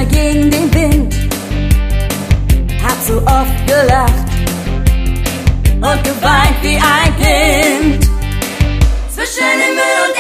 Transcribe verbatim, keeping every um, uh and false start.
manchmal gegen den Wind, hab so oft gelacht und geweint wie ein Kind. Zwischen Himmel und